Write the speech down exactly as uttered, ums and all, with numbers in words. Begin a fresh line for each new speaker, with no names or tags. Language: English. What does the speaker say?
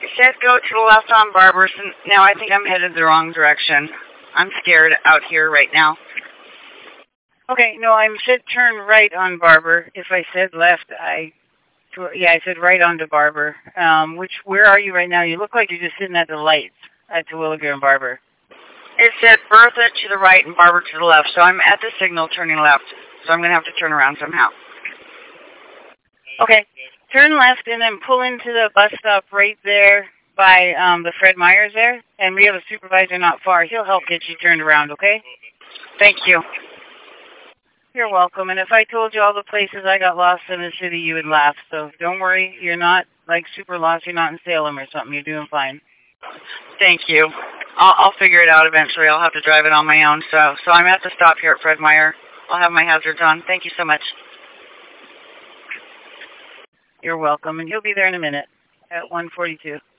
said go to the left on Barber. So now I think I'm headed the wrong direction. I'm scared out here right now. Okay, no, I said turn right on Barber. If I said left, I, yeah, I said right onto Barber. Um, which, where are you right now? You look like you're just sitting at the lights at Terwillegar and Barber. It said Bertha to the right and Barber to the left, so I'm at the signal turning left. So I'm going to have to turn around somehow. Okay, turn left and then pull into the bus stop right there by um, the Fred Meyers there. And we have a supervisor not far. He'll help get you turned around, okay? Thank you. You're welcome. And if I told you all the places I got lost in the city, you would laugh. So don't worry. You're not, like, super lost. You're not in Salem or something. You're doing fine. Thank you. I'll, I'll figure it out eventually. I'll have to drive it on my own. So, so I'm at the stop here at Fred Meyer. I'll have my hazards on. Thank you so much. You're welcome. And he'll be there in a minute at one forty-two.